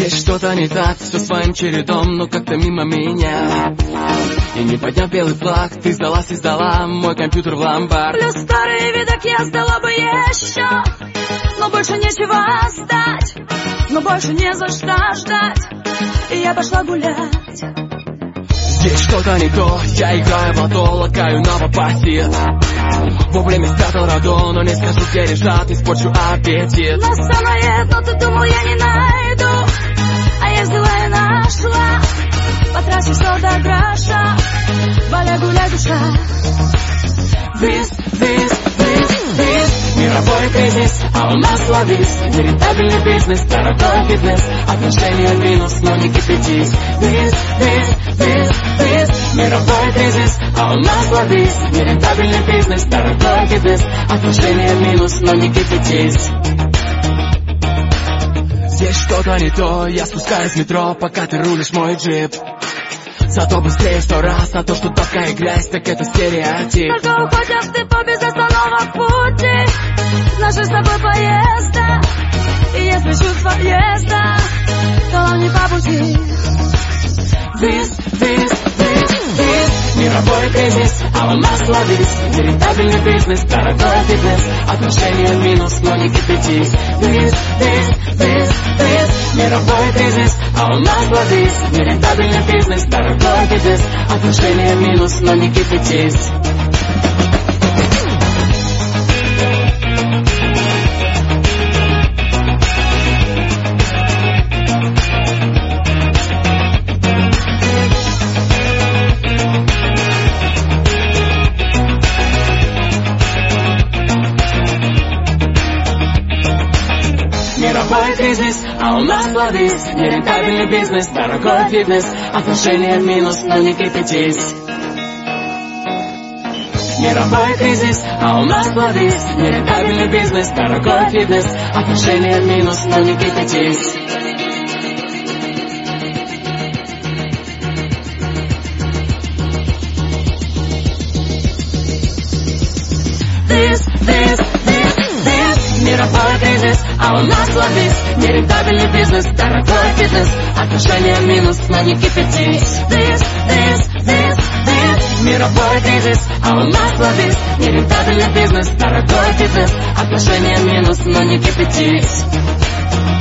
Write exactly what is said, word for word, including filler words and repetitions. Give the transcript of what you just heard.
Здесь что-то не так, все своим чередом, но как-то мимо меня. И не подняв белый флаг, ты сдалась и сдала мой компьютер в ломбард. Плюс старый видок я сдала бы еще, но больше нечего сдать, но больше не за что ждать, и я пошла гулять. Здесь что-то не то, я играю в лото, лакаю на попасе. Вовремя спрятал радон, но не скажу, где лежат, испорчу аппетит. Но самое дно, ты думал, я не найду, а я взяла и нашла. Потрачу все до гроша, валя гуляй душа. This, this, this, this мировой кризис, а у нас ловись. Нерентабельный бизнес, дорогой фитнес, отношения минус, но не кипятись. This, this, this, this мировой кризис, а у нас ловись. Нерентабельный бизнес, дорогой фитнес, отношения минус, но не кипятись. Здесь что-то не то, я спускаюсь в метро, пока ты рулишь мой джип. Зато быстрее сто раз, а то, что такая грязь, так это стереотип. Только уходишь ты по без остановок пути нашей с тобой поезда. И если чувство езда, то нам не по пути. This, this, this, this мировой кризис, а у нас ловись. Нерентабельный бизнес, дорогой фитнес, отношения минус, но не кипятись. This, this, this, this мировой кризис, а у нас ловись. Нерентабельный бизнес, дорогой фитнес, отношения минус, но не кипятись. Мировой кризис, а у нас ловись. Нерентабельный бизнес, дорогой фитнес, отношения минус, но не кипятись. Мировой кризис, а у нас ловись. Нерентабельный бизнес, дорогой фитнес, отношения минус, но не кипятись. This, this, this, this мировой кризис, а у нас ловись. Нерентабельный бизнес, дорогой фитнес, отношения минус, но не кипятись. This, this, this, this мировой кризис, а у нас ловись. Нерентабельный бизнес, дорогой фитнес, отношения минус, но не кипятись.